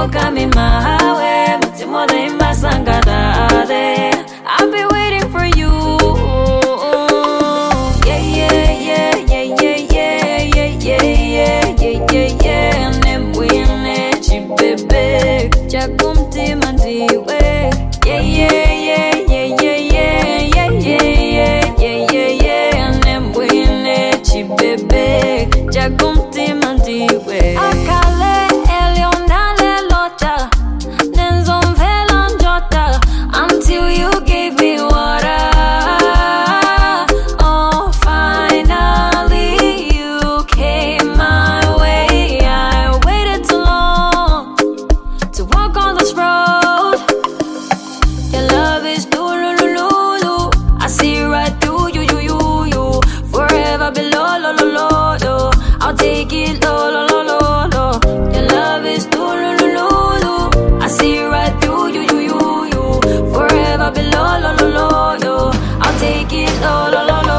for coming my way. Mutima de Masangada. I've been waiting for you. Yeah, yeah, yeah, yeah, yeah, yeah, yeah, yeah, yeah, yeah, yeah. And then we let you, baby. Jakumti mandiwe. Yeah, yeah, yeah, yeah, yeah, yeah, yeah, yeah, yeah, yeah, yeah. And then we let you, baby. Jakumti mandiwe. Akale elionale lota. Nenzon velan jota. Until you gave me water. Oh, finally you came my way. I waited too long to walk on this road. Your love is do-lu-lu-lu-lu. I see right through you. Forever below, lo. I'll take it, lo. Your love is do-lu-lu-lu-lu. I see right through you. Forever below, lo. I'll take it, lo.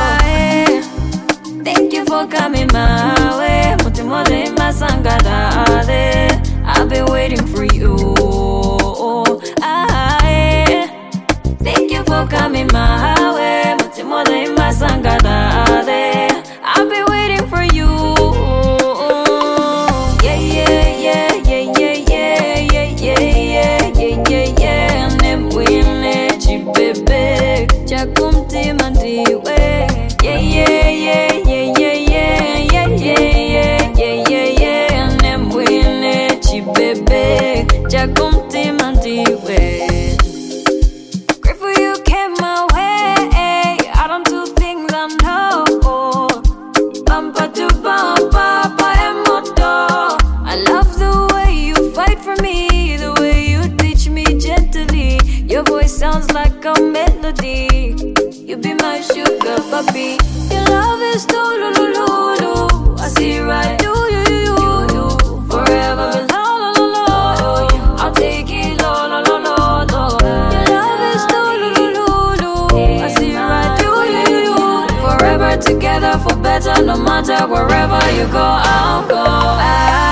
Thank you for coming my way. Mutima de Masangada. I've been waiting for you. Thank you for coming my way. Mutima de Masangada. I've been waiting for you. Yeah, yeah, yeah, yeah, yeah, yeah, yeah, yeah, yeah, yeah, yeah. And then we let you, baby. Jakumti mandiwe. Yeah, yeah, yeah, yeah, yeah, yeah, yeah, yeah, yeah, yeah, yeah. And then we let you, baby. Jakumti mandiwe. Grateful you came my way. I don't do things I know. Bumper to bumper, emoto. I love the way you fight for me, the way you teach me gently. Your voice sounds like a melody. You be my sugar puppy. Your love is do-lu-lu-lu-lu. I see right through you. Forever, lo. I'll take it, lo. Your love is do-lu-lu-lu-lu. I see right through you. Forever together for better, no matter wherever you go, I'll go.